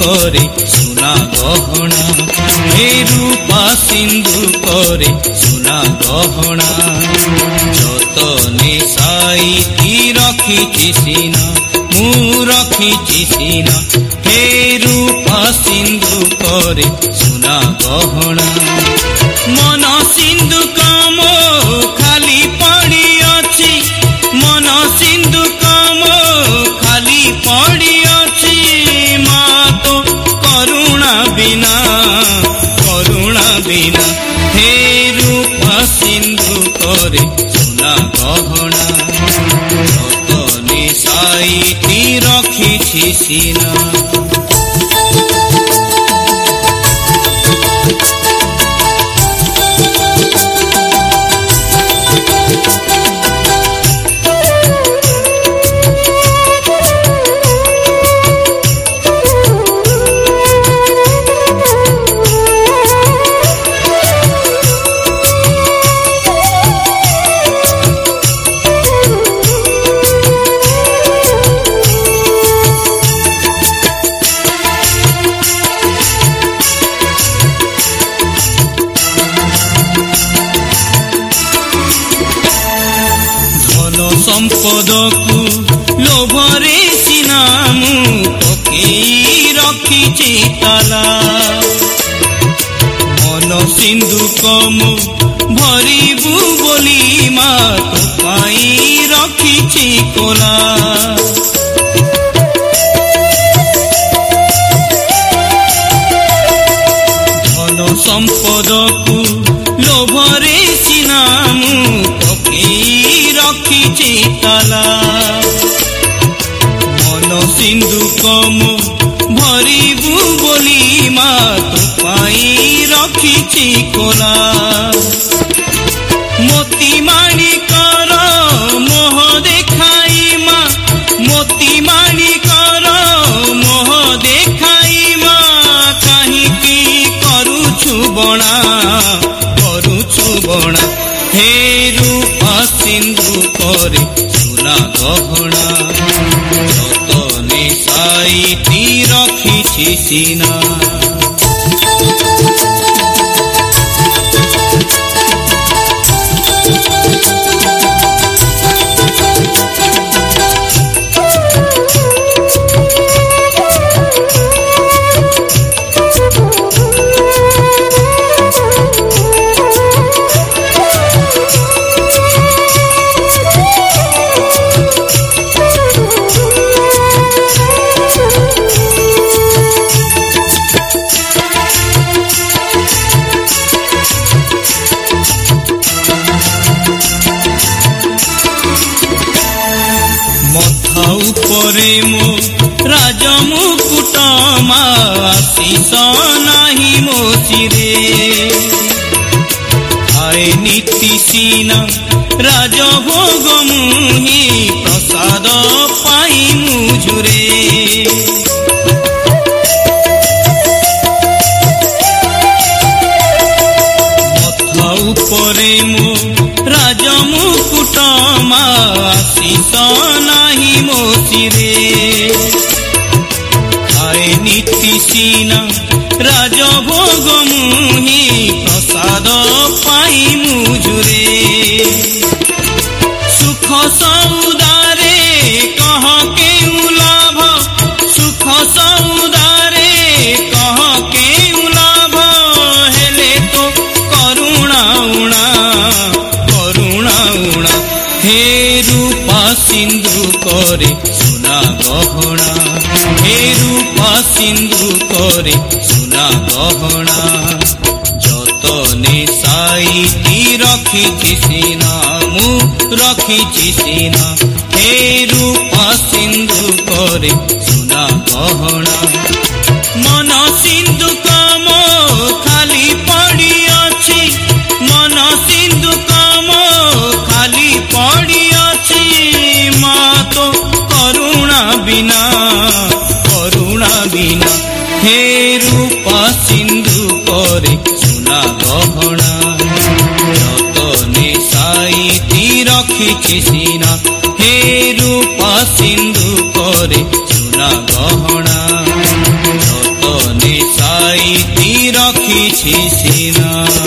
करे सुना गहना, हे रूपा सिंधु करे सुना गहना। जतने साईती रखिछि सीना मु रखिछि सीना, हे रूपा सिंधु करे सुना गहना। मन सिंधु काम खाली पड़ी अछि, मन सिंधु काम खाली पड़ी अछि। माँ तो करुणा बिना हे रूपा सिंधु करे सुना गहना। जतने साईती रखिछि सीना। संपद को लोभरे सिना मु पकेई रखिछि ताला। मन सिंधु कम भरिबु बोली मा तो पाई रखिछि कोला। धन संपद को लोभरे सिना मु पकेई रखिछि ताला। मन सिंधु कम भरिबु बोली मा तो पाई रखिछि कोला। मोती माणिकर मोह देखाई मा, मोती माणिकर मोह देखाई मा। काहिकी करुछु बणा हे रूपा सिंधु करे सुना गहना। जतने साईती रखिछि सीना। उपरे मो राजमुकुट मा आशीष नाही मो सिरे। आए नीति सीना राजभोग मुहि प्रसाद पाई मुझुरे। मथा उपरे मो राजमुकुट मा आशीष नाही मो सिरे। आए नीति सीना राजभोग मुहि प्रसाद पाई मुझुरे। सुख सौदारे कह केउ लाभ, सुख सौदारे कह केउ लाभ। हेले तो करुणा उणा हे रूपा सिंधु करे सुना गहना। हे रूपा सिंधु करे सुना गहना। जतने साईती रखिछि सीना मु रखिछि सीना, हे रूपा सिंधु करे सुना गहना। मन सिंधु काम खाली पड़ी अछि, मन सिंधु काम खाली पड़ी अछि। माँ तो करुणा बिना हे रूपा सिंधु करे सुना गहना। जतने साईती रखिछि सीना, हे रूपा सिंधु करे सुना गहना। ରଖିଛି ସିନା।